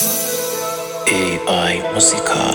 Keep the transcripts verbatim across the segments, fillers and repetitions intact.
ای آی موسیقا.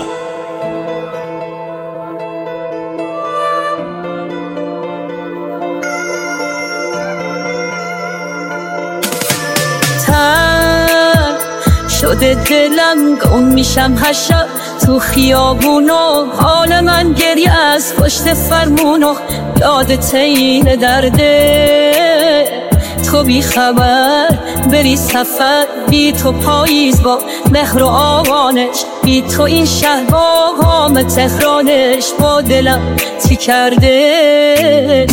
تن شده دلم گم میشم هر شب تو خیابونو، حال من گریه از پشت فرمونو، یادت این درده تو بی خبر بری سفر، بی تو پاییز با مهر و آوانش، بی تو این شهر با غام تهرانش، با دلم چی کرده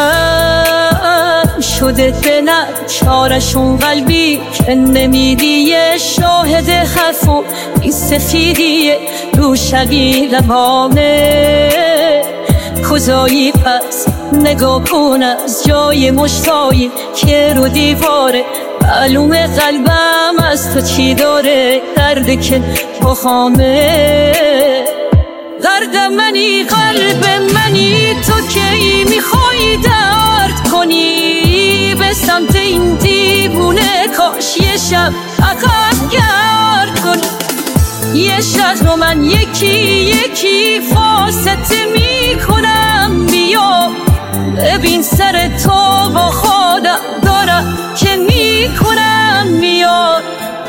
تن شده دلم چارشون قلبی که نمیدی، یه شاهد حرفو این سفیدیه رو شبی لبانه، کجایی پس نگاه کن از جای مشتایی که رو دیواره، معلوم قلبم از تو چی داره، درده که با خامه درد منی قلب منی، تو کی میخوای درد کنی به سمت این دیوونه، کاش یه شب عقب گرد کنی، یه شهر رو من یکی یکی فاسته میکنم، بیا ببین سر تو با خودم دارم که میکنم میاد.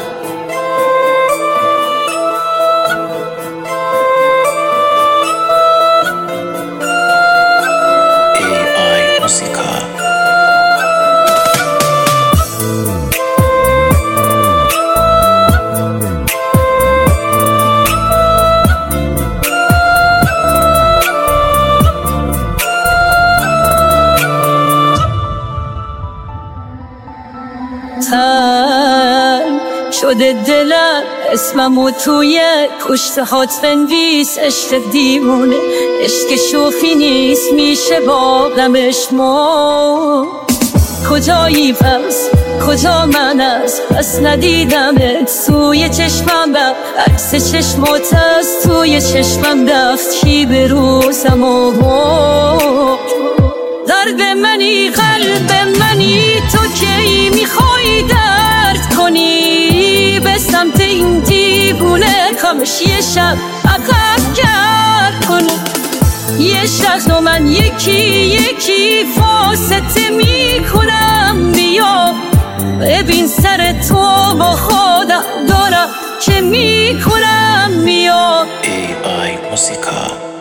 ای آی موسیقا. تن شده دلم اسممو توی پشت هات بنویس، عشق دیوونه عشق شوخی نیست، میشه با غمش ما، کجایی پس کجا من از پس ندیدمت، سوی چشمم رفت عکس چشمات از توی چشمم رفت، کی به روزم آورد درد منی قلب منی، تو کی میخوای درد کنی به سمت این دیوونه، کامش یه شب عقب گرد کنی، یه شهر رو من یکی یکی فاسته میکنم، بیا ببین سر تو با خودم دارم که میکنم میاد. ای آی موسیقا.